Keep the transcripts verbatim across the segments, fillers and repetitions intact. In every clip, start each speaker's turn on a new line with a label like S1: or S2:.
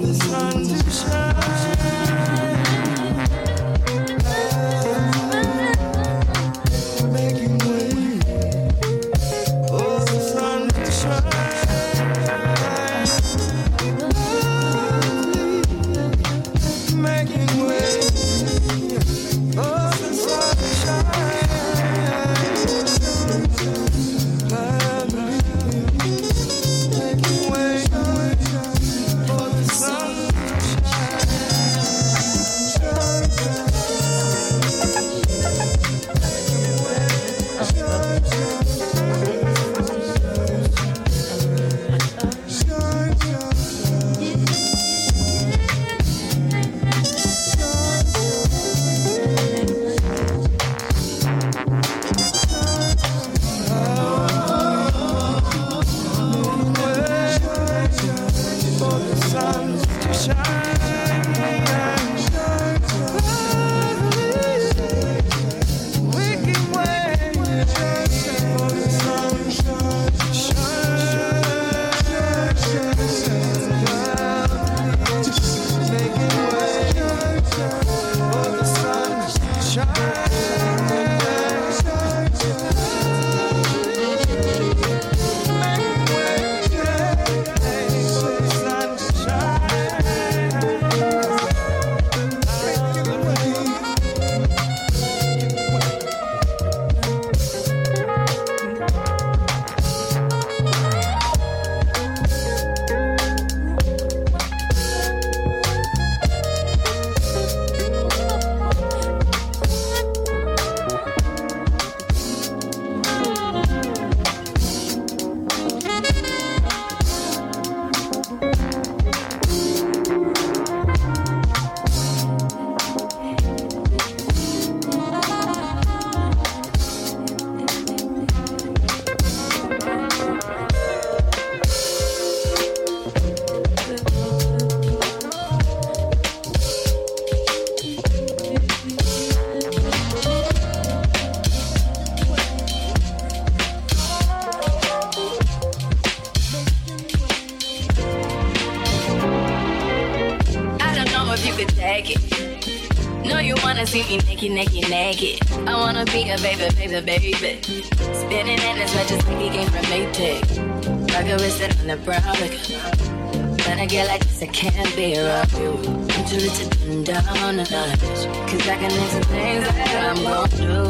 S1: see me naked, naked, naked. I wanna be a baby, baby, baby. Spinning in as much as like he came from Maytag. Rock a wrist on the brown liquor. When I get like this, I can't be around you. Want you to turn down a notch. Cause I can do some things that I'm gon'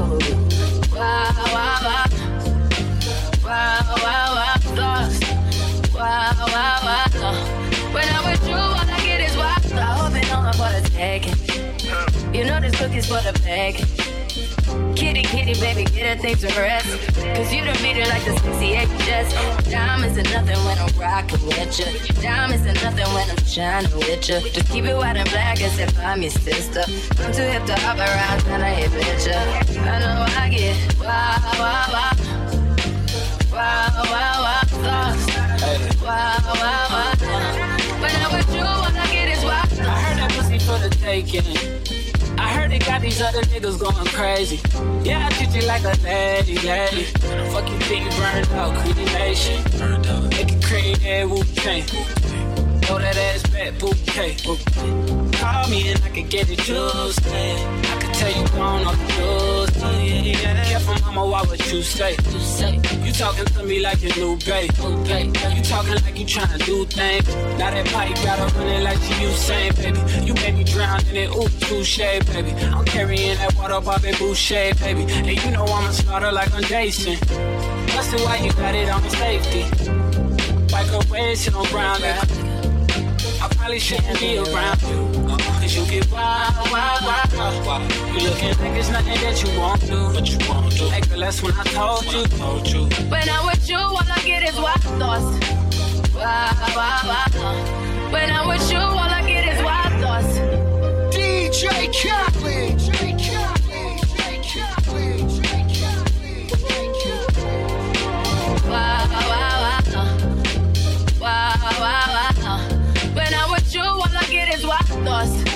S1: do. Wow, wow, wow. Wow, wow, wow, lost. Wow, wow, wow. When I'm with you, all I get is wild. I hope it don't for the taking. You know this cookie's for the bag. Kitty, kitty, baby, get her things to rest. Cause you done beat it like the sixty-eight Jets. Diamonds are nothing when I'm rockin' with ya. Diamonds are nothing when I'm shining with ya. Just keep it white and black as if I'm your sister. I'm too hip to hop around when I hit picture. I know I get wow, wow, wow. Wow, wow, wow, lost. Wow, wow, wow. When I'm with you, all I get is wild.
S2: I heard that pussy for the taking. I heard they got these other niggas going crazy. Yeah, I treat you like a lady, lady. Fuck you think you burned out, cremation. Burned out. Make it cream, yeah, Wu-Tang. Throw that ass back, bouquet. Call me and I can get it just. I can tell you gone off the doors. Careful, mama, why would you say? You talking to me like your new babe. You talking like you tryna do things. Now that pipe got her running like she Usain, baby. You made me drown in it, ooh, touche, baby. I'm carrying that water, Bobby Boucher, baby. And you know I'm a slaughter like I'm Jason. Busted why you got it on safety. White girl red shit on brown liquor. I probably shouldn't be around you, uh, cause you get wild, wild, wild, wild. You looking like it's nothing that you won't do, but you won't do. Hey girl, that's when I told you, told you.
S1: When I'm with you, all I get is wild thoughts. Wild, wild, wild. When I'm with you, all I get is wild thoughts.
S3: D J Khaled, D J Khaled, D J Khaled, D J Khaled, D J Khaled.
S1: Wow, wow, wow. Wow, wow, wow. When I'm with you, all I get is wild thoughts.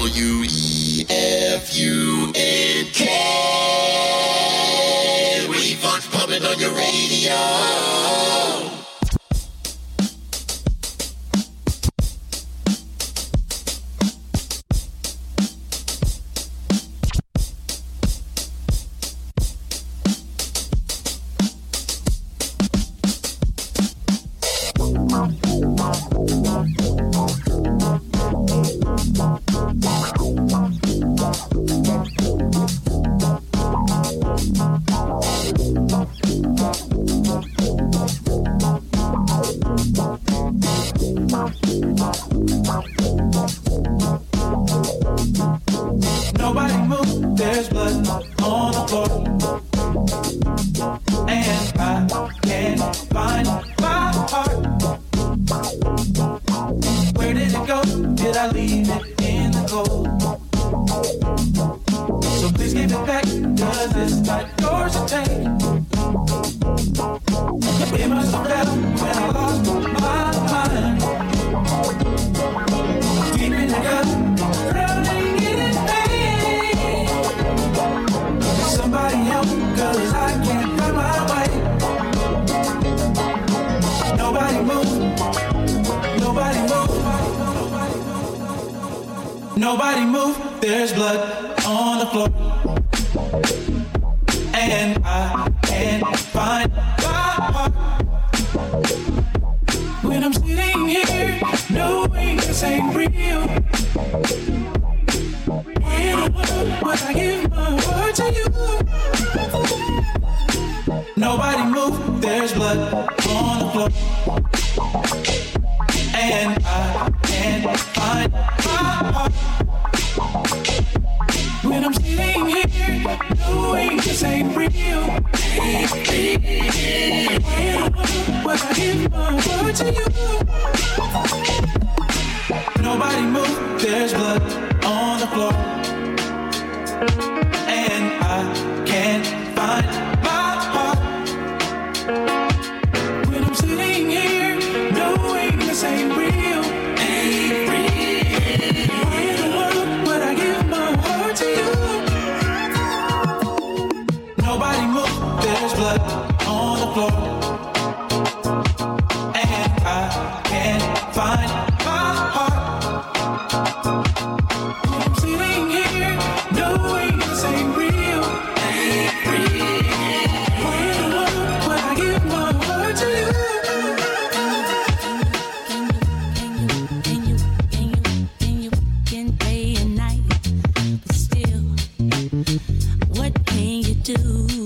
S4: W E F U N K. Refun's pumping on your radio.
S5: Nobody move, there's blood on the floor, and I can't find my heart. Where did it go? Did I leave it in the cold? So please give it back, cause it's not yours to take. It must have fell when I lost my mind. Deep in the gut, drowning in its pain. Somebody help, cause I can't find my way. Nobody move, nobody move, nobody move, there's blood on the floor, and I can't find my heart. When I'm sitting here, knowing this ain't real, in a world where I give my heart to you. Nobody move, there's blood on the floor, and I can't find my heart. When I'm sitting here, knowing this ain't real, in a world where I give my heart to you. Nobody move, there's blood on the floor, and I can't find my heart. When I'm sitting here, knowing this ain't real, ain't real. Why in the world would I give my heart to you? Nobody move, there's blood on the floor, and I can't find my heart. When I'm sitting here, knowing this ain't real, ain't real. Why in the world would I give my heart to you?
S6: Can you, can you, can you, can day and night, but still, what can you do?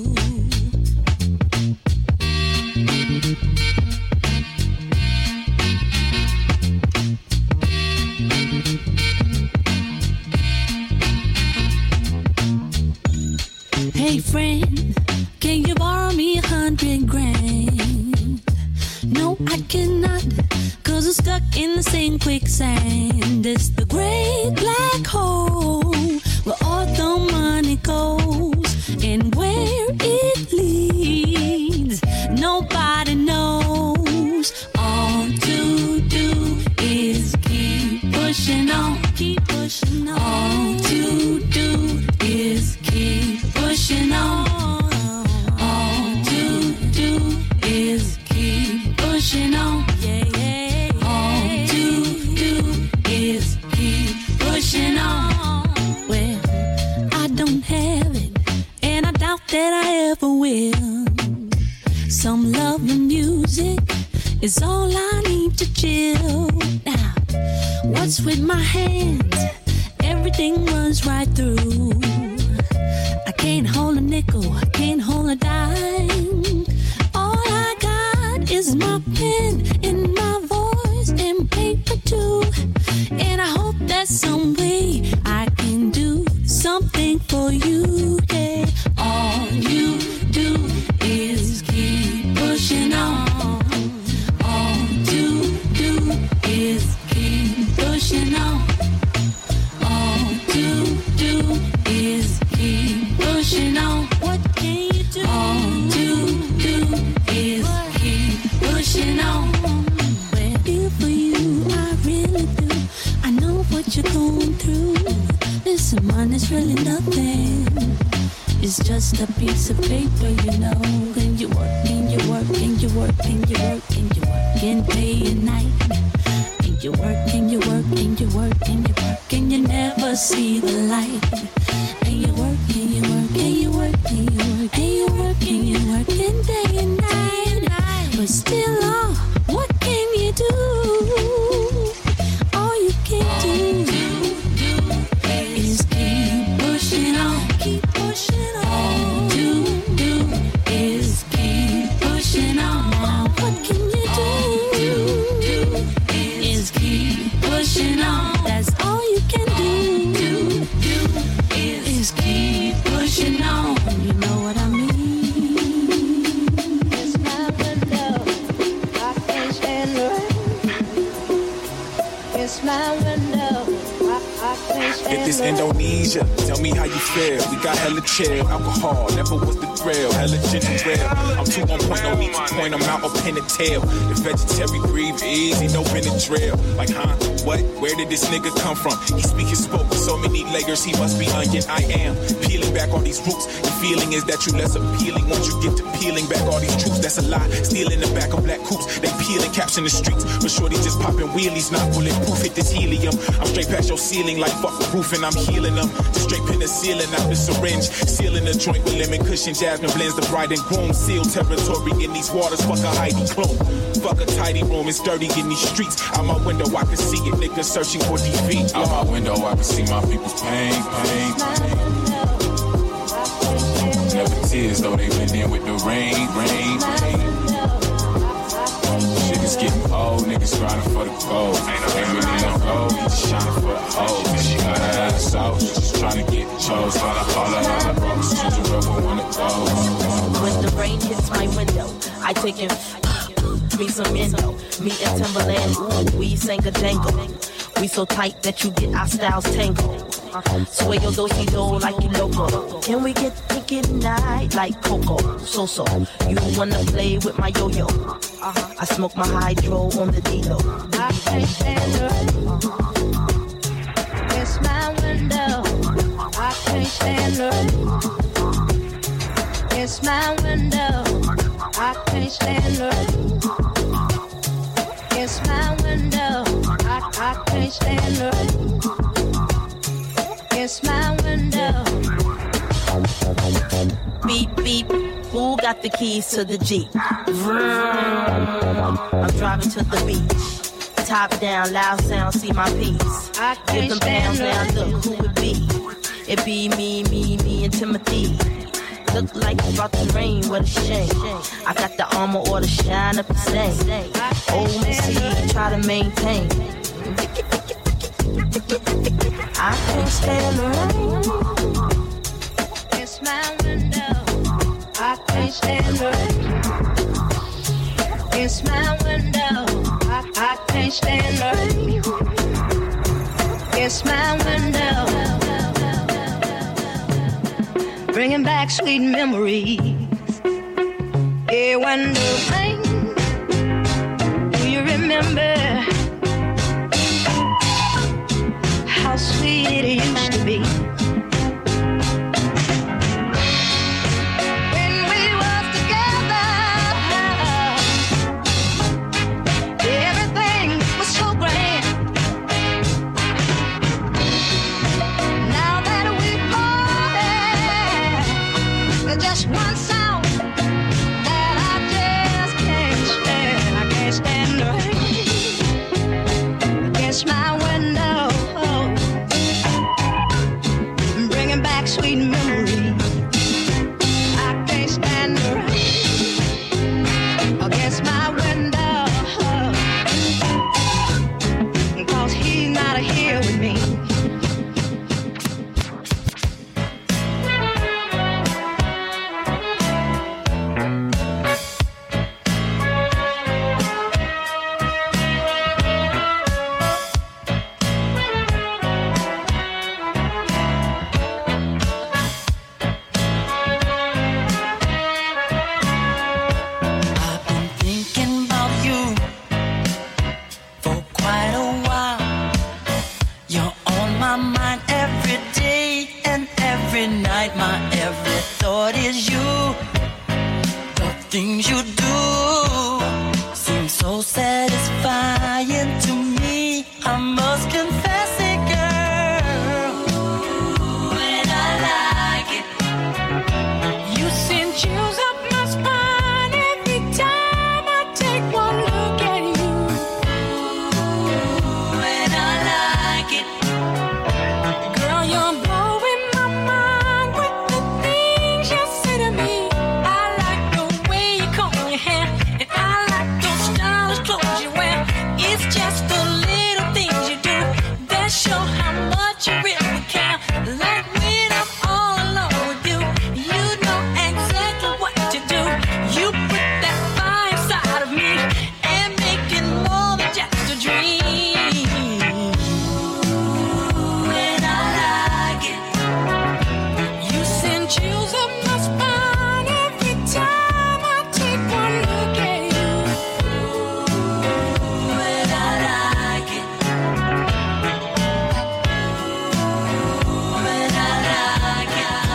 S6: Hey friend, can you borrow me a hundred grand? No, I cannot, cause I'm stuck in the same quicksand. It's the great black hole where all the money goes, and where it leads, nobody knows. All to do is keep pushing on, keep pushing on. All to do is keep pushing on. All to do is keep pushing on. Yeah, yeah, yeah. All to do is keep pushing on. Well, I don't have it, and I doubt that I ever will. Some love and music is all I need to chill. Now, what's with my hands? Everything runs right through. I can't hold a nickel, I can't hold a dime. All I got is my pen and my voice and paper too. And I hope that some way I can do something for you. Yeah. All you do is keep pushing on. All you do is keep pushing on. All you do is keep pushing on. What can you do? All you do is keep pushing on. Well, feel for you, I really do. I know what you're going through. one is really nothing. It's just a piece of paper, you know. And you work and you work and you work and you work and you work and day and night. And you work and you work and you work and you work and you never see the light. And you work and you work and you work and you work and you work and you work and day and night. But still, oh, what can you do? All you can do is keep pushing on, keep pushing on. All you do is keep pushing on. Now what can you do? Is keep pushing on. That's all you can do. Is keep pushing on. You know what I mean?
S7: It's my window. I can't stand the rain. It's my window. I, I can't stand
S8: If this
S7: the rain.
S8: Indonesia, tell me how you feel. We got hella chill, alcohol, never was the thrill. Hella ginger ale, I'm too on point, no need to point, I'm out up in the tail. The vegetarian breathe easy, no Benadryl. Like, huh, what, where did this nigga come from? He speak his spoke with so many layers, he must be onion, I am. Peeling back all these roots, the feeling is that you less appealing. Once you get to peeling back all these troops, that's a lie. Steal in the back of black coops, they peeling caps in the streets. But shorty just popping wheelies, not bulletproof, hit this helium. I'm straight past your ceiling like fuck the roof and I'm healing them. Just straight penicillin out the syringe, sealing the joint with lemon cushion, jasmine blends the bride and groom. Seal territory in these waters, fuck a Heidi Klum. Fuck a tidy room, it's dirty in these streets. Out my window I can see it, niggas searching for defeat.
S9: Out my window I can see my people's pain, pain, pain. Never tears though they went in with the rain, rain, rain. Shit is getting old, niggas grinding for the gold. Ain't really no gold, he just shining for the hoes. She got her ass out, she just trying to get chose. Holla, holla, holla, rocks, choose a rubber one of those.
S10: When the rain hits my window, I take it, me some Indo. Me and Timberland, ooh, we sang a jangle. We so tight that you get our styles tangled. Sway your do-si-do like you loco. Can we get thinking tonight like Coco? So-so, you wanna play with my yo-yo? Uh-huh. I smoke my hydro on the D-Lo.
S7: I can't stand the rain. It's my window. I can't stand the rain. It's my window. I can't stand the rain. It's my window. I, I can't stand the rain. It's my window.
S10: Beep, beep. Who got the keys to the Jeep? Vroom. I'm driving to the beach. Top down, loud sound, see my piece.
S7: I
S10: Give
S7: can't
S10: them
S7: stand
S10: pounds
S7: the
S10: now,
S7: rain.
S10: look who it be. It be me, me, me, and Timothy. Look like it's about to rain, what a shame. I got the armor or the shine up the same. Old Missy, try to maintain. I can't stand the rain.
S7: It's my window. I can't stand the rain. It's my window. I, I can't stand the rain. It's my window. Bringing back sweet memories. Yeah, when the rain. Do you remember how sweet it used to be? When we was together, everything was so grand. Now that we parted, there's just one sound that I just can't stand. I can't stand the rain against my window. Bringing back sweet memories. I can't stand the rain against my window, 'cause he's not here with me.
S11: every night, my every thought is you. The things you do seem so satisfying to me. I must confess it, girl. And I like it.
S5: You send chills up my spine every time I take one look at you.
S11: And I like it.
S5: Girl, you're blowing my mind with the things you say to me. I like the way you comb your hair, and I like those stylish clothes you wear. It's just the little things you do that show how much you really care. Like when I'm all alone with you, you know exactly what to do. You put that fire inside of me and make it more than just a dream.
S11: And I like it.
S5: You send chills up my spine every time I take one look at you.
S11: And I like it. And I like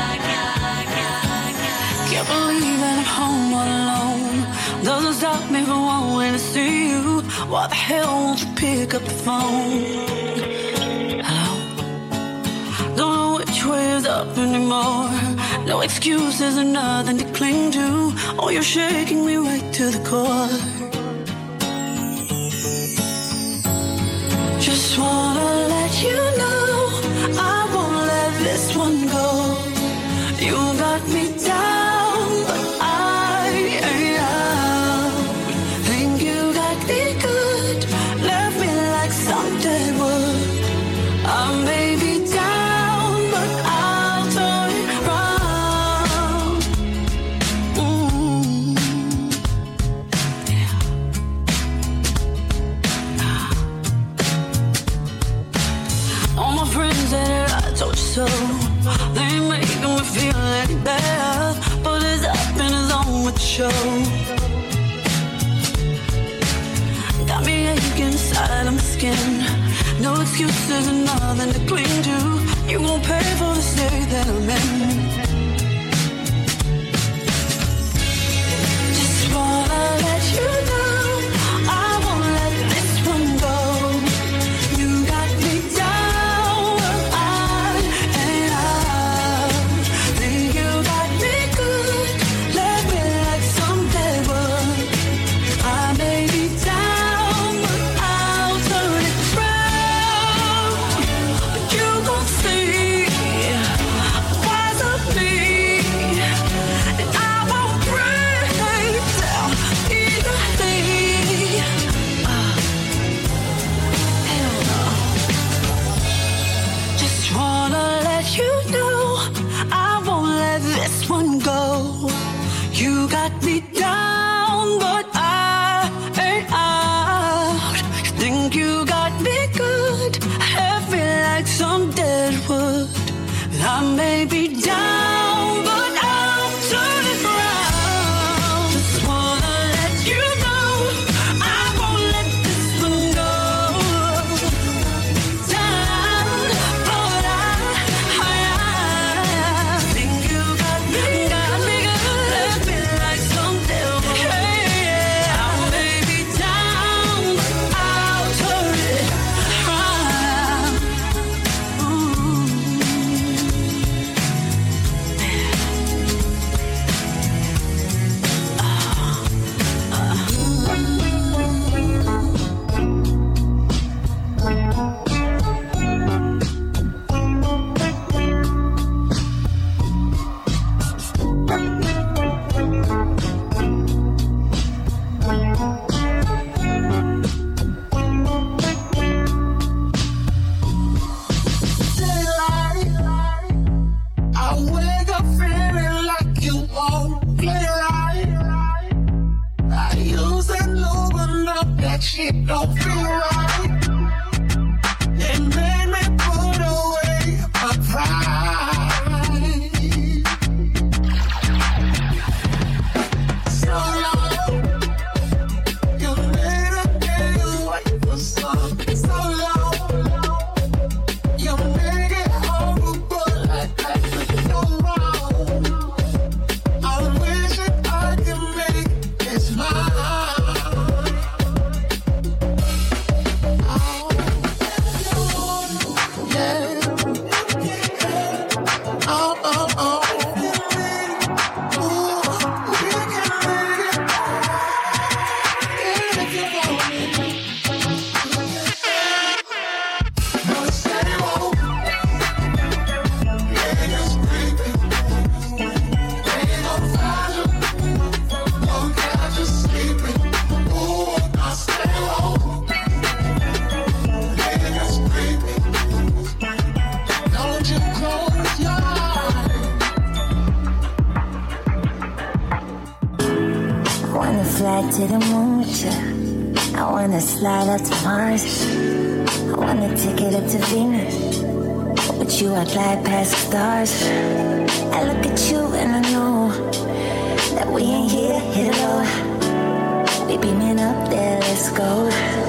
S11: it.
S6: Can't believe that I'm home all alone. Doesn't stop me from wanting to see you. Why the hell won't you pick up the phone? Hello? Don't know which way is up anymore. No excuses and nothing to cling to. Oh, you're shaking me right to the core. Just wanna let you know I won't let this one go. You got me down, but I ain't out. Think you got me good, left me like some dead wood. I may be down, but I'll turn it round. Mm. All my friends said I told you so. They ain't making me feel any better, but it's up in his own with the show. Got me aching inside of my skin. No excuses and nothing to cling to. You won't pay for the state that I'm in. Just wanna let you know I won't let this one go. You got me down, but I ain't out. Think you got me good, left me like some dead wood. I may be down, but I'll turn it round. But you gon' see wise of me, and I won't break down easily. Ah, hell no. Just wanna let you know I won't let this one go. You got me down, but I ain't out. You think you got me good, heavy like some dead wood. I may be down, but I'll turn it round. Just wanna let you know I won't let this one go. Down, but I, I, I think you got me, got me good, left me like some dead wood. Yeah, I may be down, but I'll turn it round. Ooh.
S3: Shit don't feel right. It made me put away my pride. So long, you made a day away for some. So long, you made it horrible like that.
S12: fly to the moon with you. I wanna slide up to Mars. I wanna take it up to Venus. With you I glide past the stars. I look at you and I know that we ain't here to hit it low. We beaming up there, let's go.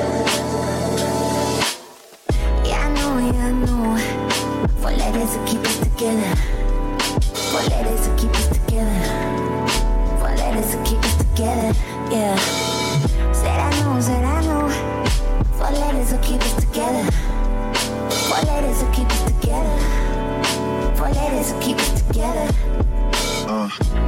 S12: Yeah, I know, yeah, I know. Four letters will keep us together. Four letters will keep us together. Four letters will keep us together, yeah. Said I know, said I know. Four letters will keep us together. Four letters will keep us together. Four letters will keep us together. Uh.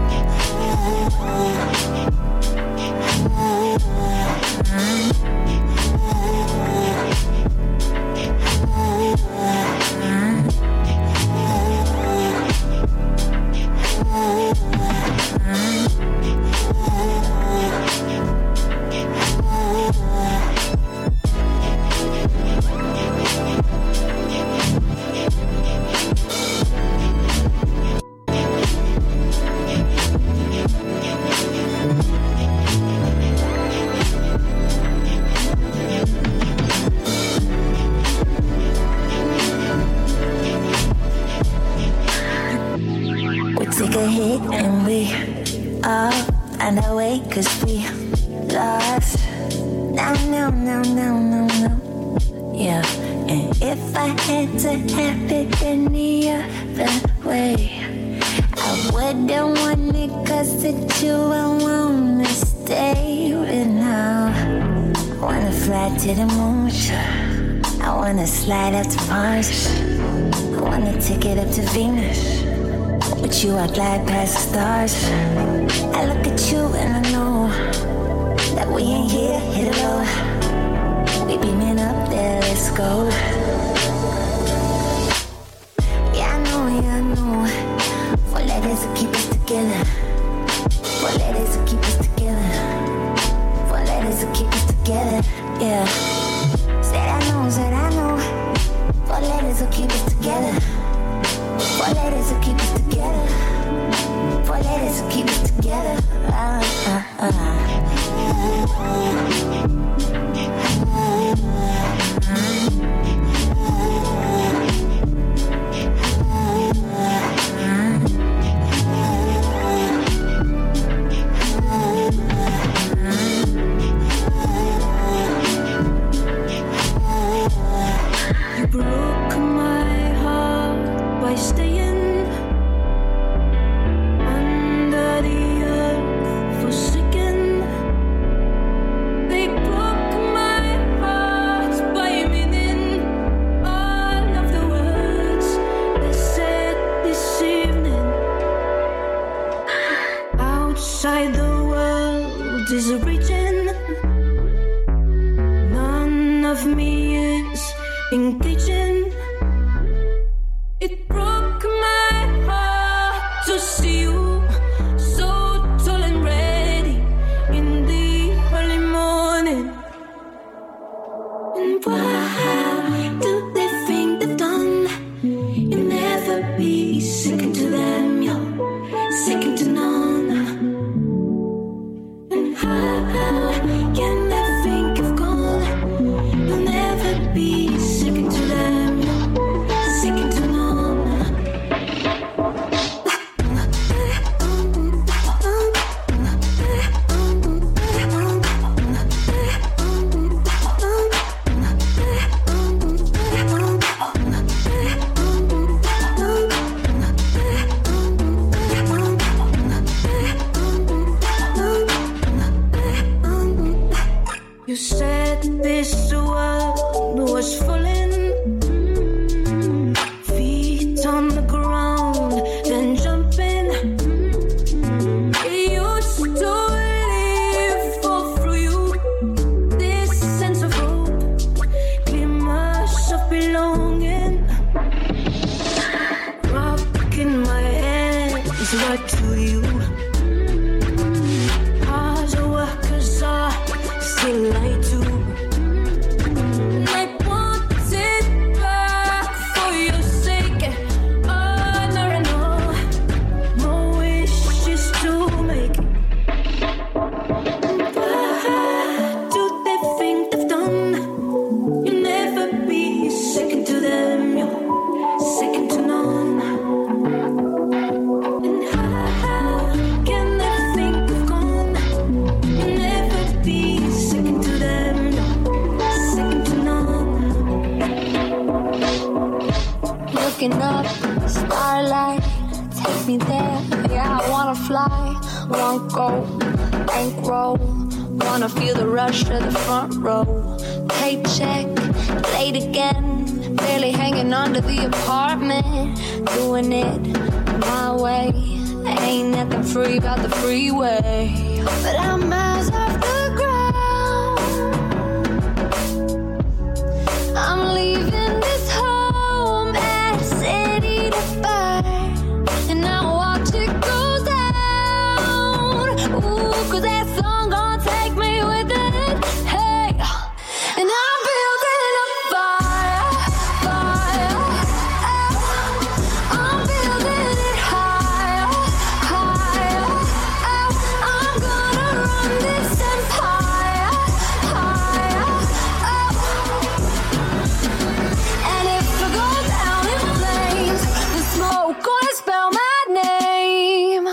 S12: And I wait cause we lost. No, no, no, no, no, no. Yeah, and if I had to have it any other way, I wouldn't want it cause it's you I wanna stay with now. I wanna fly to the moon with you. I wanna slide up to Mars. I wanna take it up to Venus. With you I glide past the stars. I look at you and I know that we ain't here to hit it low. We beaming up there, let's go. Yeah, I know, yeah, I know. Four letters will keep us together. Four letters will keep us together. Four letters will keep us together, yeah. Said I know, said I know. Four letters will keep us together. Four letters will keep us together. Four letters will keep us together. Uh, uh, uh. You broke my heart by staying under the earth, forsaken. They broke my heart by meaning all of the words they said this evening. Outside the world is raging. None of me is engaging. It broke my heart to see you so tall and ready in the early morning. And why do they think they've done? You'll never be second to them, you're second to none. And how can they think you've gone? You'll never be second to them, you're second to none. You said this world was falling, feet on the ground, then jumping. It used to live all through you, this sense of hope, glimmers of belonging. Rocking my head is what to you. Hard workers are still light to. I want it back for your sake. Honor and all, more wishes to make.
S13: starlight, take me there. Yeah, I wanna fly, want gold, bankroll. Wanna feel the rush of the front row. Paycheck, late again, barely hanging on to the apartment. Doing it my way, ain't nothing free about the freeway. But I'm miles off the ground, I'm leaving this home at city to burn, and I watch it go down. Ooh, cause that song gon' take me with it. Hey, and I'm building a fire, fire. Oh, I'm building it higher, higher. Oh, I'm gonna run this empire, higher. Oh, and if I go down in flames, the smoke gonna spell my name.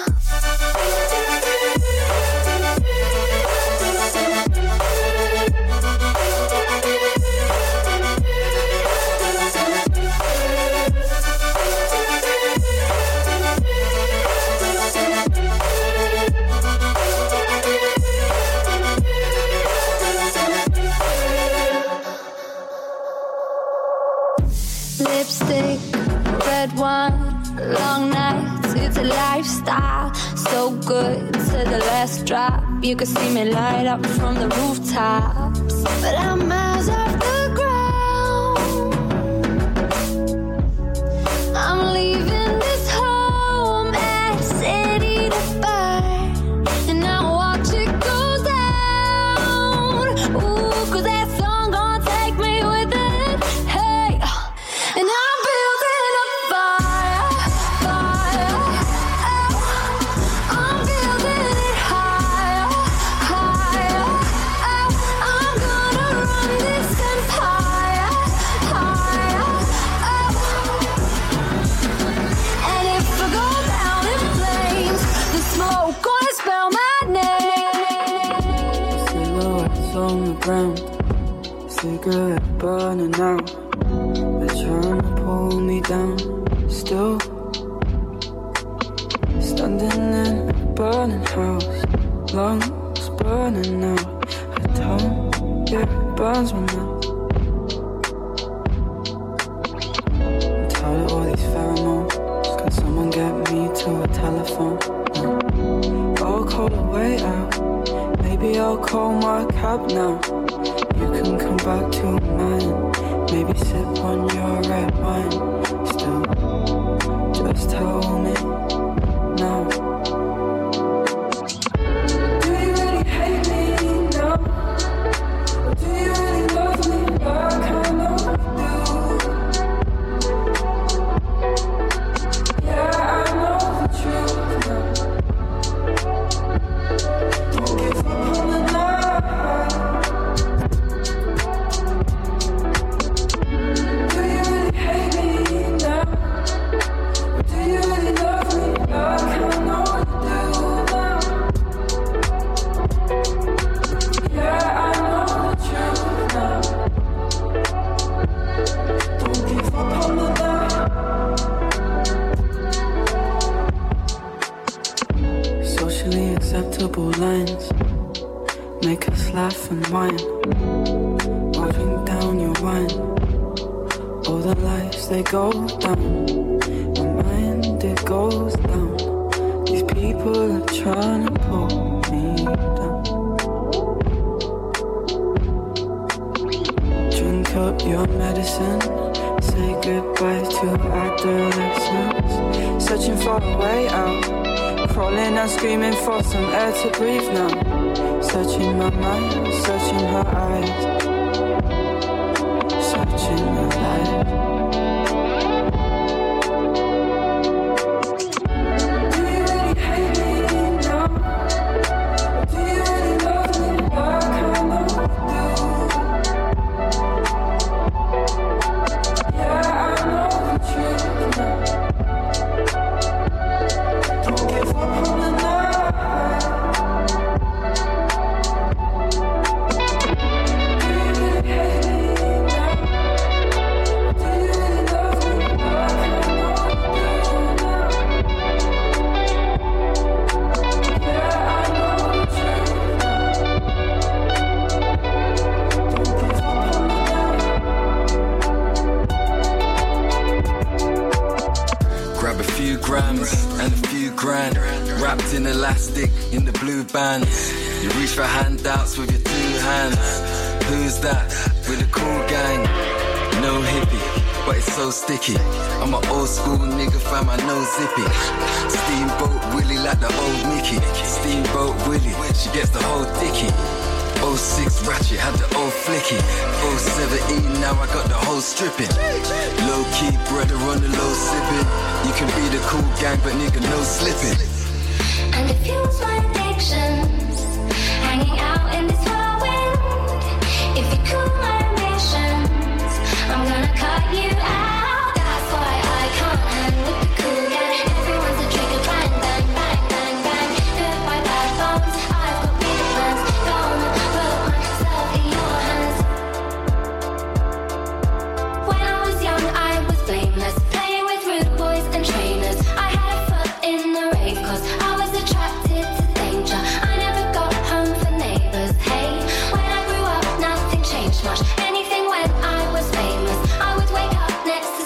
S13: Lipstick, red wine, long nights, it's a lifestyle. So good to the last drop. You can see me light up from the rooftops. But I'm miles off the ground, I'm leaving this home at city to burn, and I watch it go down. Ooh, cause that song gon' take me with it. Hey, and I'm building a fire, fire. Oh, I'm building it higher, higher. Oh, I'm gonna run this empire, higher. Oh, and if I go down in flames, the smoke gonna spell my name.
S14: Silhouettes on the ground, cigarette burning out. They're trying to pull me down. Still standing in a burning house, lungs burning out. Her tongue, yeah, it burns my mouth. I'm tired of all these pheromones. Can someone get me to a telephone? No. I'll call a way out. Maybe I'll call my cab now. You can come back to mine. Maybe sip on your red wine. Still, just tell me now. Do you really hate me now? Or do you really love me like I know you do? Yeah, I know the truth now. Don't give up on the night. Do you really hate me now? Or do you really love me like I know you do now? Yeah, I know the truth now. Don't give up on the night. Socially acceptable lines make us laugh and whine. I'll drink down your wine. All the lights, they go down. My mind, it goes down. These people are trying to pull me down. Drink up your medicine. Say goodbye to adolescence. Searching for a way out. Crawling and screaming for some air to breathe now. Searching my mind, searching her eyes. Searching her life. Do you really hate me now? Or do you really love me like I know you do? Yeah, I know the truth now. Don't give up on the night. Do you
S15: few grams and a few grand, wrapped in elastic in the blue bands. You reach for handouts with your two hands. Who's that with a cool gang? No hippie, but it's so sticky. I'm an old school nigga, fam, I know zippy. Steamboat Willie like the old Mickey. Steamboat Willie, she gets the whole dicky. oh six ratchet, had the old flicky. oh seven E, now I got the whole stripping. Low key, brother on the low sipping. You can be the cool gang, but nigga, no slipping.
S13: And it fuels my addictions, hanging out in this whirlwind. If you cool my ambitions, I'm gonna cut you out. That's why I can't hang with the cool gang. Everyone's a trigger, bang, bang, bang, bang, bang. Goodbye, bad bones, I've got bigger plans. Gonna put myself in your hands. When I was young, I was blameless, playing with rude boys and trainers. I had a foot in the rave, cause I was attracted to danger. I never got home for neighbours, hey. When I grew up, nothing changed much. Anything when I was famous, I would wake up next to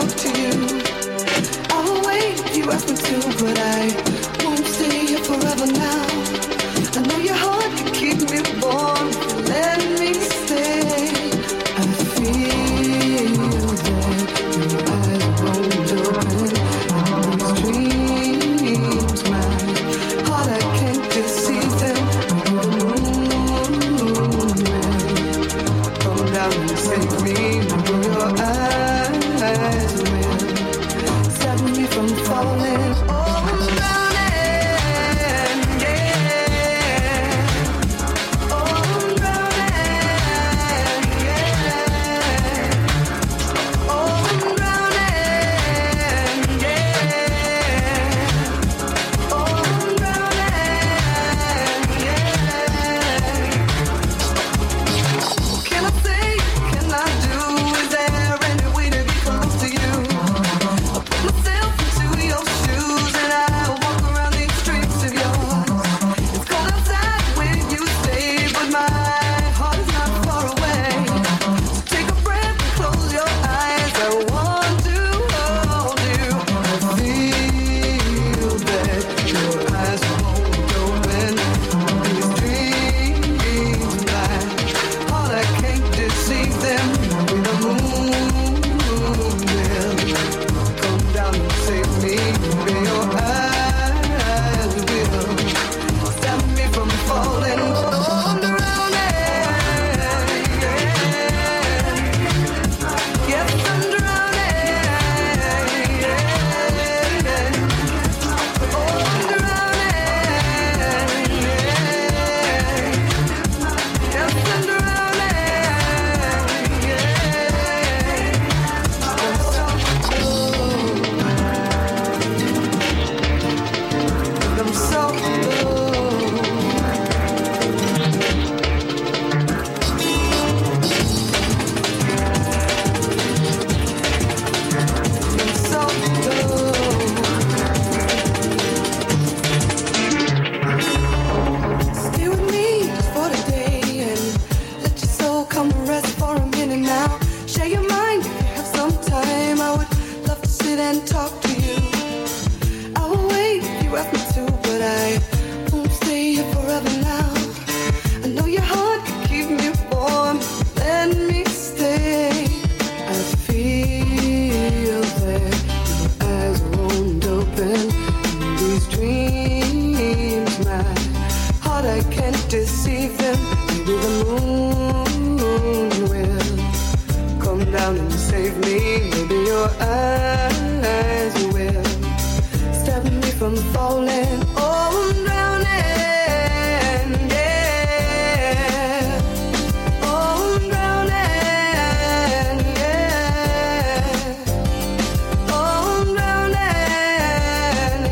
S14: talk to you. I will wait if you ask me to, but I won't stay here forever now. I know your heart can keep me warm. Let me stay. I feel that your eyes won't open. And these dreams, my heart, I can't deceive them. Come down and save me. Your eyes will stop me from falling. Oh, I'm drowning, yeah. Oh, I'm drowning, yeah. Oh, I'm drowning, yeah. Oh, I'm drowning, yeah. Can I say, can I do? Is there any way to get close to you? I put myself into your shoes and I walk around these streets of yours. It's cold outside where you stay, but my heart is not far away. So take a breath and close your eyes. I want to hold you. I feel that your eyes won't open. These dreams, my heart, I can't deceive them. The moon will come down and save me. Your eyes will stop me from falling. Oh, I'm drowning, yeah. Yes, I'm drowning, yeah. Oh, I'm drowning, yeah. Yes, I'm drowning, yeah. I'm so cold. I'm so Stay with me just for the day and let your soul come and rest for a minute now. Share your mind if you have some time. I would love to sit and talk to you. I will wait if you ask me to, but I won't stay here forever now. I know your heart can keep me warm. Let me stay. I feel that your eyes won't open. And these dreams, my heart, I can't deceive them. Maybe the moon will come down and save me. Maybe your eyes will stop me from falling. Oh, I'm drowning, yeah. Oh, I'm drowning, yeah. Oh, I'm drowning,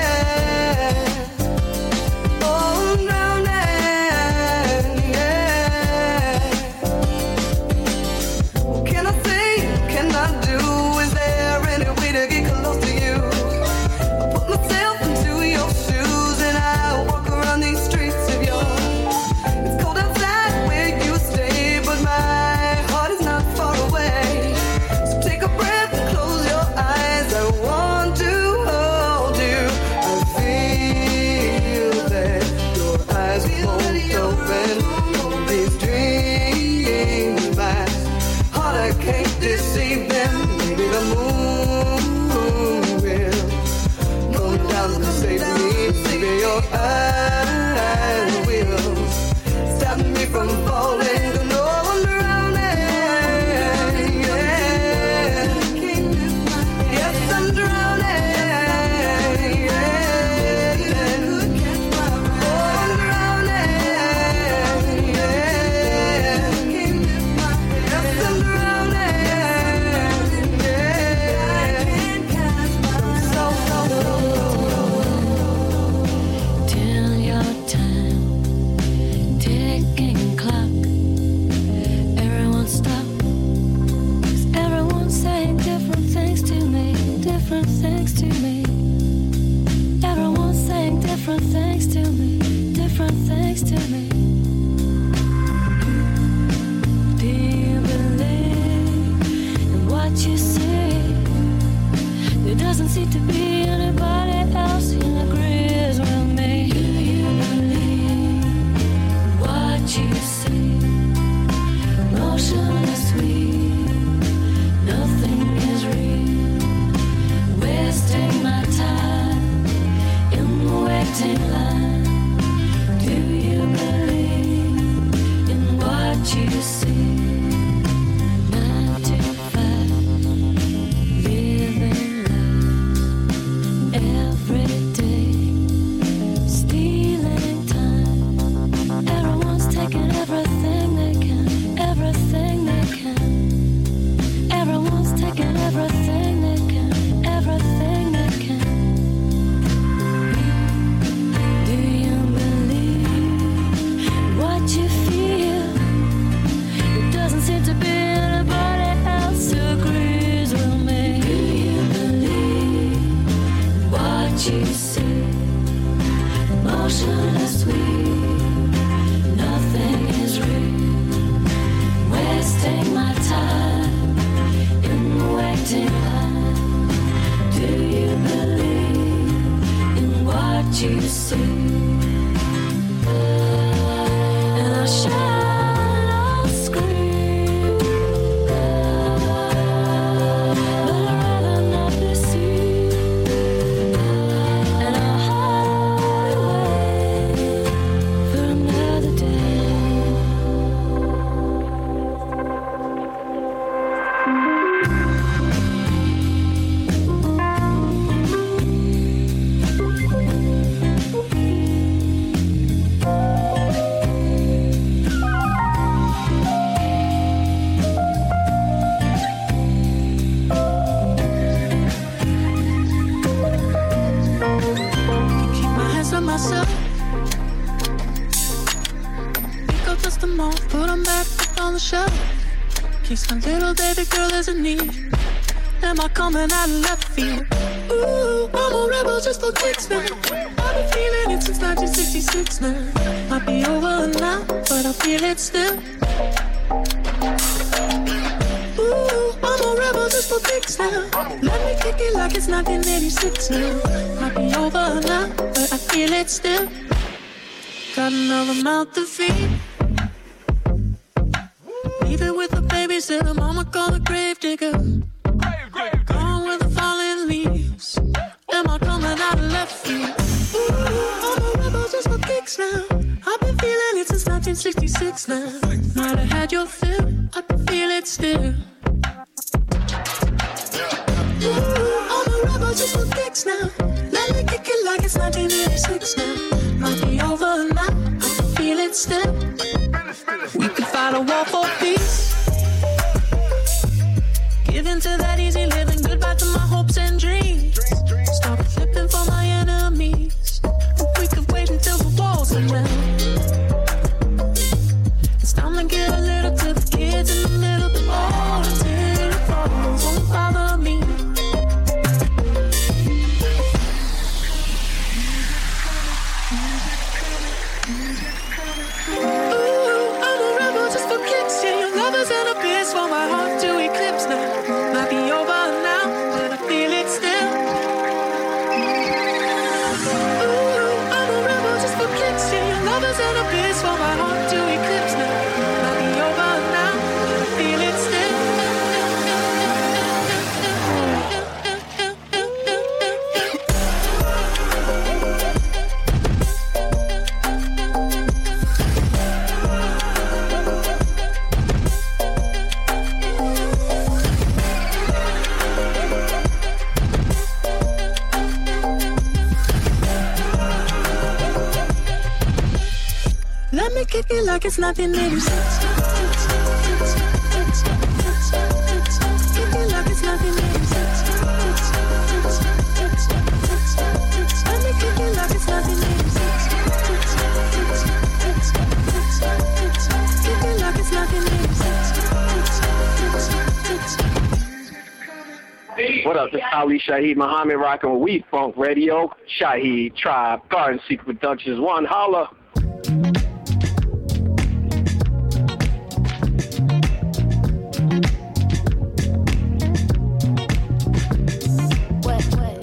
S14: yeah. Oh, I'm drowning, yeah. What can I say? What can I do? Is there any way to get close to you? I put myself into your shoes and I walk around these streets of yours. It's cold outside where you stay, but my heart is not far away. So take a breath and close your eyes. I want to hold you. I feel that your eyes won't open. These dreams, my heart, I can't deceive them. Maybe the moon will come down and save me. Maybe your eyes will stop me from falling. No, I'm drowning, yeah. Yes, I'm drowning, yeah. Oh, I'm drowning, yeah. Yes, I'm drowning, yeah. I'm so
S6: Till your time, ticking clock. Everyone stop, 'cause everyone's saying different things to me, different things to me. Everyone's saying different things to me, different things to me. Do you believe in what you see? doesn't seem to be anybody else who agrees with me. Do you believe what you see? Motionless sweet, nothing is real. Wasting my time in the waiting line. Do you believe in what you see? Nine to five, living life every day, stealing time. Everyone's taking everything they can, everything they can. Everyone's taking everything they can, everything they can. Do you believe what you feel? It doesn't seem to be anybody else who agrees with me. Do you believe what you see? Motionless sweet, nothing is real. Wasting my time in the waiting line. Do you believe in what you see? And I shout, I'll scream, but I'd rather not be seen. And I'll hide away for another day. Keep my hands on myself. Pick up just a moment, put them back up on the shelf. Case my little baby girl is in need. Am I coming out of left field? Ooh, I'm a rebel just for kicks now. I've been feeling it since nineteen sixty-six now. Might be over now, but I feel it still. Ooh, I'm a rebel just for kicks now. Let me kick it like it's nineteen eighty-six now. Might be over now, but I feel it still. Got another mouth to feed. Leave it with the babysitter, mama call a grave digger. Gone with the falling leaves. Am I coming out of left field? Ooh, I'm a rebel just for kicks now. I've been feeling it since nineteen sixty-six now. Might have had your fill, I can feel it still. Ooh, I'm a rebel just for kicks now. Let me kick it like it's nineteen eighty-six now. Might be over now, I can feel it still. We could fight a war for peace. Give into that easy living, goodbye to my hopes and dreams. Stop flipping for my enemies. But we could wait until the walls are down. It's time to give a little to the kids in the middle. Oh, until it falls, won't bother me. Ooh, I'm a rebel just for kicks. Yeah, your love is an abyss for my heart to eclipse now. Might be over now, but I feel it still. Ooh, I'm a rebel just for kicks. Yeah, your love is an abyss for my heart to eclipse now. Might be over now, but I feel it still. Let me kick it like it's nineteen eighty-six. Kick it like it's nineteen eighty-six. Let me kick it like it's nineteen eighty-six. Kick it like it's nineteen eighty-six.
S16: What up? This is Ali Shaheed Muhammad rocking with Weed Funk Radio. Shaheed Tribe, Garden Secret Productions. One holla.
S13: What, what?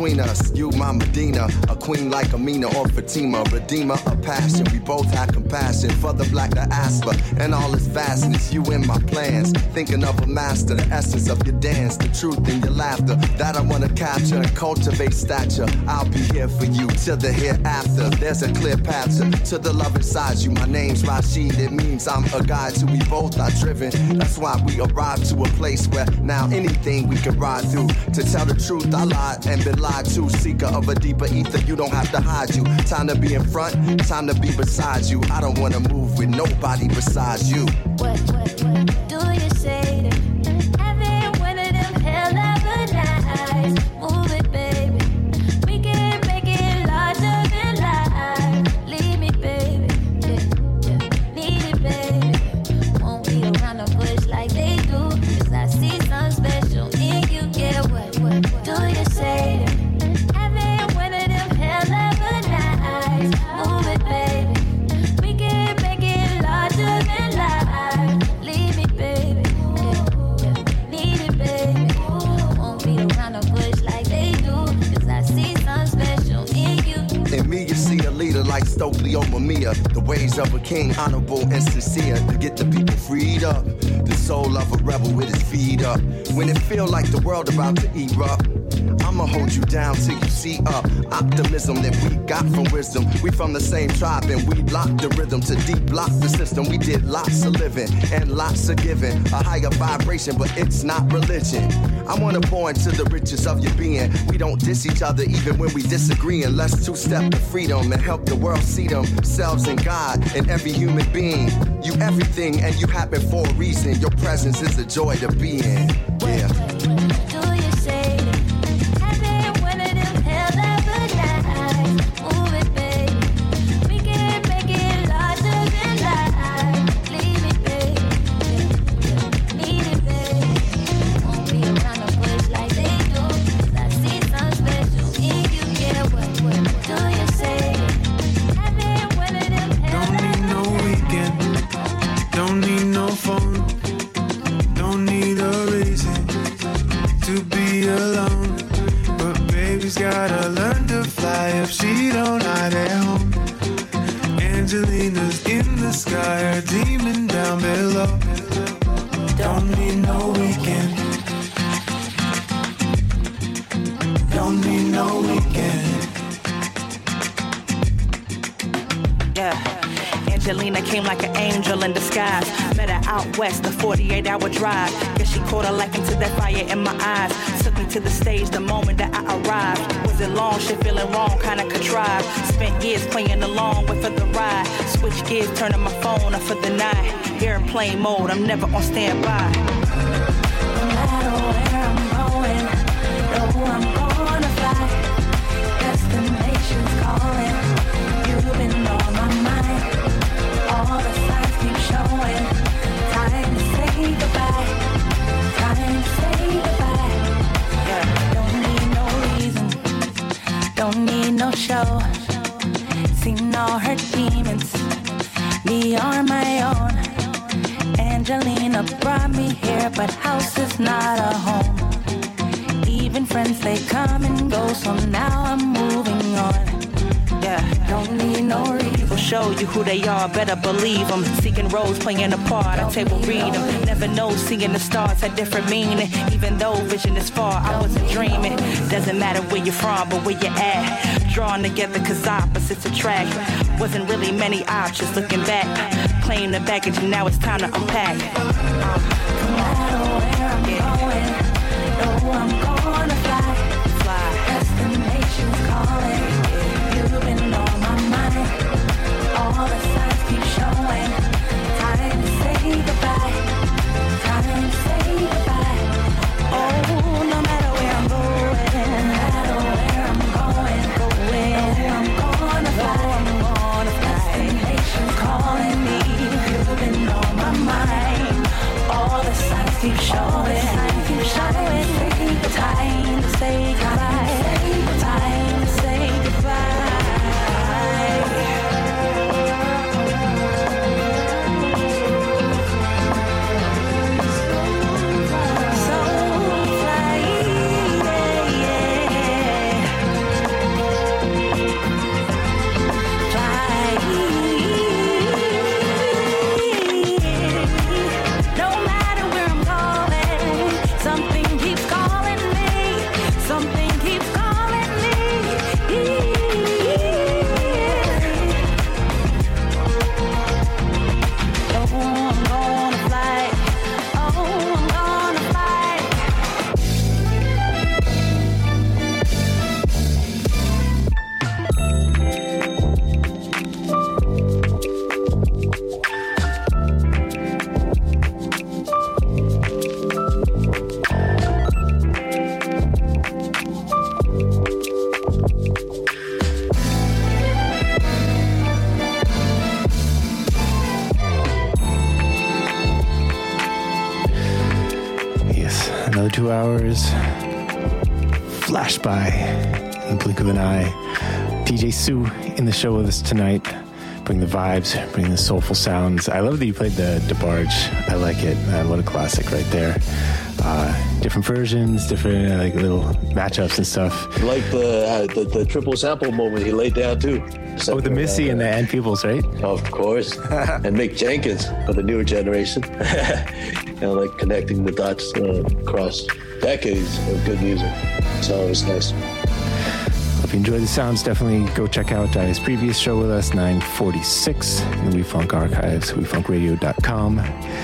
S17: between us. You, my Medina, a queen like Amina or Fatima, redeemer of passion. We both had compassion for the black diaspora and all its vastness. You in my plans, thinking of a master, the essence of your dance, the truth in your laughter that I wanna capture and cultivate stature. I'll be here for you till the hereafter. There's a clear path to, to the love inside you. My name's Rashid, it means I'm a guide to we both are driven. That's why we arrived to a place where now anything we can ride through. To tell the truth, I lied and been lied to. Seeker of a deeper ether, you don't have to hide you. Time to be in front, time to be beside you. I don't wanna move with nobody besides you.
S13: What, what, what do you say to having one of them hell of a nights? Move it, baby. We can make it larger than life. Leave me, baby. Yeah, yeah. Need it, baby. Won't be around the bush like they do. Cause I see something special in you. Yeah, what, what, what do you say to having one of them hell of a nights? Move it, baby. We can make it larger than life. Leave me, baby. Yeah, yeah. Need it, baby. Won't be around the bush like they do. Cause I see something special in you.
S17: In me, you see a leader like Stokely or Mamiya. The ways of a king, honorable and sincere. To get the people freed up. The soul of a rebel with his feet up. When it feel like the world about to erupt, I'ma hold you down till you see up. Optimism that we got from wisdom. We from the same tribe and we locked the rhythm to deep block the system. We did lots of living and lots of giving. A higher vibration, but it's not religion. I wanna pour into the riches of your being. We don't diss each other even when we disagree. And let's two-step to freedom and help the world see themselves in God and every human being. You everything and you happen for a reason. Your presence is a joy to be in. Yeah.
S13: Do you say to having one of them hell of a nights? Move it, baby. We can make it larger than life. Leave it, baby. Yeah, yeah. Need it, baby. Won't be around the bush like they do. Cause I see something special in you. Yeah, what, what, what do you say to having one of them hell of a nights?
S18: Don't need no weekend. Don't need no phone. Don't need a reason to be alone. But baby's gotta learn to fly if she don't hide at home. Angelina's in the sky, her demon down below. Don't need no weekend. Don't need no weekend.
S10: Yeah. Angelina came like an angel in disguise. Met her out west, a forty-eight hour drive. Guess she caught a liking to that fire in my eyes. Took me to the stage the moment that I arrived. Wasn't long, shit feeling wrong, kinda contrived. Spent years playing along, wait for the ride. Switch gears, turning my phone off for the night. Airplane mode, I'm never on standby.
S7: No matter where I'm going, know I'm gonna fly. Destination's calling. You've been on my mind. All the signs keep showing. Time to say goodbye. Time to say goodbye. Yeah. Don't need no reason. Don't need no show. Seen all her demons. Me on my own. Angelina brought me here, but house is not a home. Even friends, they come and go, so now I'm moving on. Yeah, don't need no reason.
S10: Will show you who they are, better believe them. Seeking roles, playing a part, I table read them. Never know, seeing the stars had different meaning. Even though vision is far, I wasn't dreaming. Doesn't matter where you're from, but where you're at. Drawn together cause opposites attract. Wasn't really many options looking back. Claim the baggage and now it's time to unpack.
S7: No matter where I'm going, know I'm gonna fly.
S10: Fly.
S7: Destination's calling. You've been on my mind. All the signs keep showing. Time to say goodbye. Time to say goodbye.
S10: Oh, no matter where I'm going,
S7: no matter where I'm going,
S10: going,
S7: know I'm gonna fly.
S10: I'm gonna fly.
S7: Destination's calling me. You've been on my mind. All the signs keep showing. Signs keep showing. Say goodbye.
S19: Another two hours flash by in the blink of an eye. D J Sue in the show with us tonight. Bring the vibes, bring the soulful sounds. I love that you played the DeBarge. I like it, man. What a classic right there. Uh, different versions, different uh, like little matchups and stuff.
S20: I like the, uh, the the triple sample moment he laid down too.
S19: Oh, the Missy uh, and the Ann Peebles, right?
S20: Of course. And Mick Jenkins for the newer generation. You know, like connecting the dots uh, across decades of good music. So it was nice.
S19: If you enjoy the sounds, definitely go check out uh, his previous show with us, nine forty-six, in the We Funk archives, we funk radio dot com.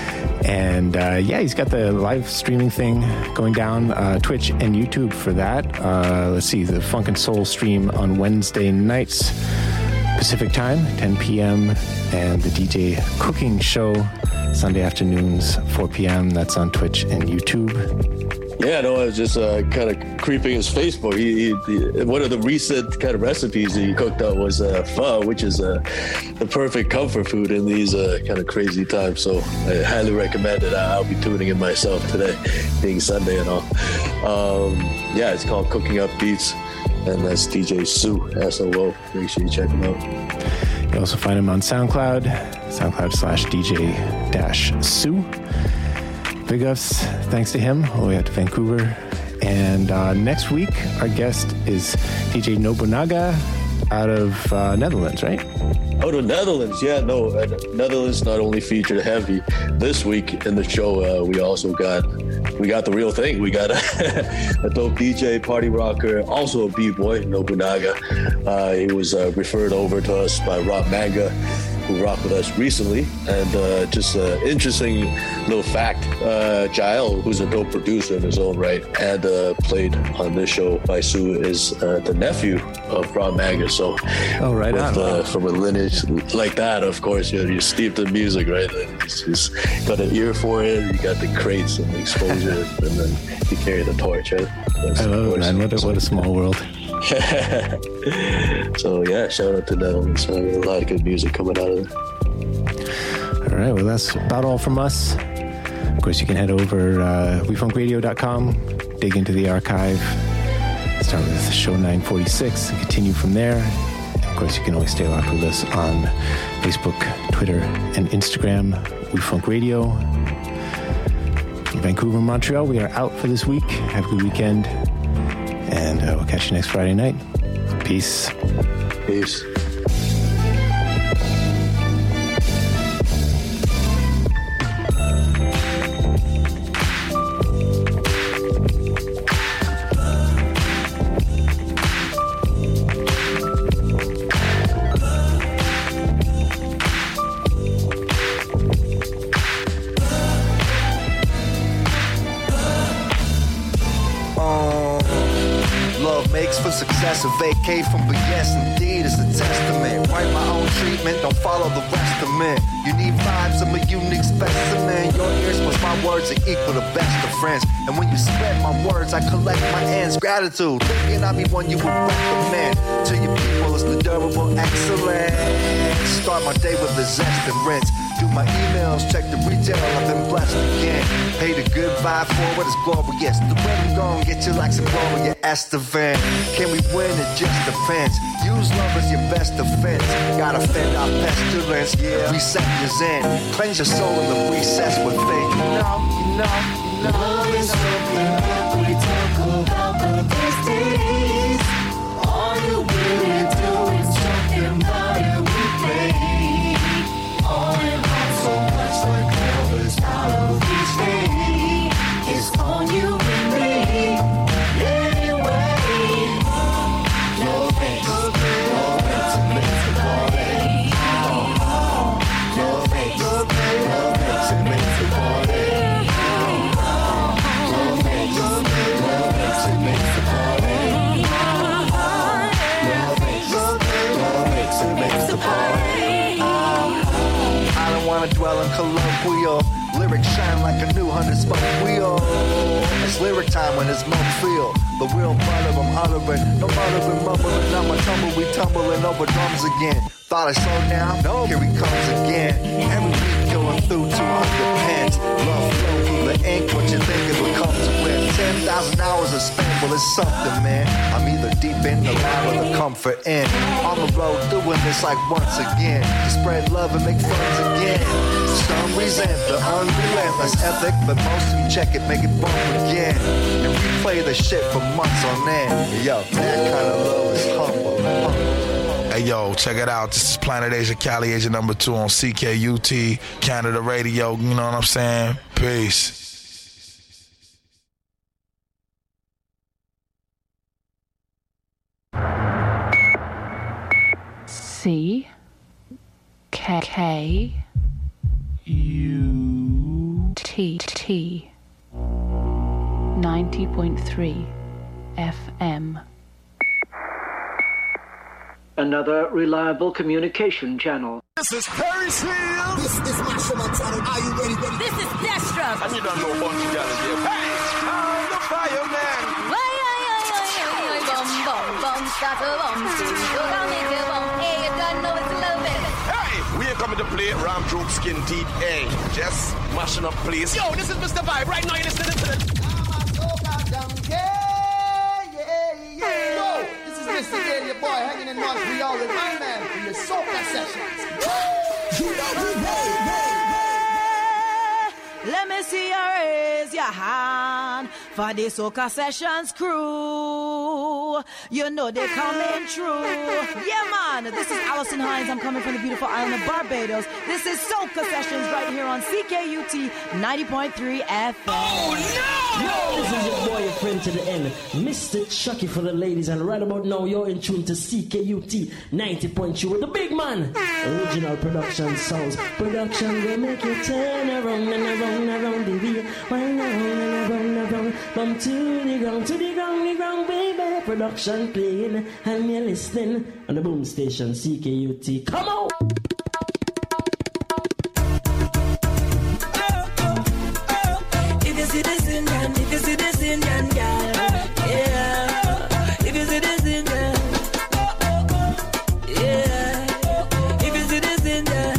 S19: And uh, yeah, he's got the live streaming thing going down, uh, Twitch and YouTube for that. Uh, let's see, the Funk and Soul stream on Wednesday nights, Pacific time, ten p.m. And the D J Cooking Show, Sunday afternoons, four p.m. That's on Twitch and YouTube.
S20: Yeah, no, I was just uh, kind of creeping his Facebook. He, he, he, one of the recent kind of recipes he cooked up was uh, pho, which is uh, the perfect comfort food in these uh, kind of crazy times. So I highly recommend it. I'll be tuning in myself today, being Sunday and all. Um, yeah, it's called Cooking Up Beats, and that's D J Sue, S O O. Make sure you check him out.
S19: You also find him on SoundCloud, SoundCloud slash D J dash Sue. Big ups, thanks to him, all the way out to Vancouver. And uh, next week, our guest is D J Nobunaga out of uh, Netherlands, right?
S20: Out of Netherlands, yeah, no. Uh, Netherlands not only featured heavy this week in the show, uh, we also got we got the real thing. We got a, a dope D J, party rocker, also a b-boy, Nobunaga. Uh, he was uh, referred over to us by Rob Manga, who rocked with us recently. And uh, just an interesting little fact, uh, Jael, who's a dope producer in his own right, and uh, played on this show by Sue, is uh, the nephew of Rob Manga. So
S19: oh, right
S20: with,
S19: on.
S20: Uh, from a lineage like that, of course, you're, you're steeped in music, right? He's, he's got an ear for it, you got the crates and the exposure, and then you carry the torch, right? That's
S19: I love it, man. What a, what a small world.
S20: So yeah, shout out to Netherlands. So, a lot of good music coming out of it.
S19: All right, well, that's about all from us. Of course, you can head over uh, we funk radio dot com, dig into the archive, start with show nine forty-six, and continue from there. And of course, you can always stay locked with us on Facebook, Twitter, and Instagram, WeFunk Radio. From Vancouver, Montreal, we are out for this week. Have a good weekend. And uh, we'll catch you next Friday night. Peace.
S20: Peace.
S17: For success, a vacate from B S, indeed is a testament. Write my own treatment, don't follow the rest of men. You need vibes, I'm a unique specimen. Your ears plus my words are equal to best of friends. And when you spread my words, I collect my ends. Gratitude, thinking I be one you would recommend. To your people, it's the durable excellence. Start my day with the zest and rinse. Do my emails, check the retail, I've been blessed again. Pay the good vibe forward, it's glorious. The wind gon' get you like some Gloria Estefan. Can we win? It just depends. Use love as your best defense. Gotta fend off pestilence, yeah. Reset your zen. Cleanse your soul in the recess within. You know, you know, you know.
S5: Love is something that we talk about the best days. All you really do is talk about it, we play. All in all, so much like lovers out of each day. It's on you and me. Anyway, your face, your face makes the party. Your face, your face makes the party. Your face, your face makes the party. Your face, your face makes the party.
S17: I don't wanna dwell in colloquial. Lyrics shine like a new hundred spoke wheel. It's lyric time when it's mo feel. The real part of them hollering. No muttering, mumbling. Now my tumble, we tumbling over drums again. Thought I slowed down? No, here he comes again. Every week going through two hundred pens. Love flow through the ink. What you think it becomes a win? ten thousand hours of spent, well, it's something, man. I'm either deep in the lab or the comfort in. On the road doing this like once again, to spread love and make friends again. Some resent the unrelentless ethic, but most who check it make it bump again. And replay the shit for months on end. Yo, that kind of love is humble, humble.
S21: Hey yo, check it out. This is Planet Asia, Cali Asia number two on C K U T, Canada Radio. You know what I'm saying? Peace.
S22: C K K U T T ninety point three F M.
S23: Another reliable communication channel.
S3: This is Perry Seal. This is Master Montana. Are you ready, baby?
S24: This is Deathstroke.
S3: And you don't know what you gotta do. Hey, I'm the fireman.
S24: Why, why, why, why, why, bum, bum, bum, start a bum, sing, go down, make a bum, hey, you don't know it's a little bit.
S3: Hey, we ain't coming to play Ram Joke Skin Teeth. Hey, just mashing up, please. Yo, this is Mister Vibe. Right now, you're listening to the.
S25: Mister Gay, your boy, hanging in Montreal with my man for your soca sessions.
S10: Let me see you raise your hand for the soca sessions crew. You know they coming true. Yeah, man. This is Allison Hines. I'm coming from the beautiful island of Barbados. This is soca sessions right here on C K U T ninety point three F M.
S26: Oh no! Yo, this is your boy, your friend to the end, Mister Chucky for the ladies, and right about now you're in tune to C K U T ninety point two with the big man. Original production sounds. Production will make you turn around and around, around the wheel. Wind around and around, around. Bump to the ground, to the ground, the ground, baby. Production playing and you're listening on the boom station C K U T. Come on!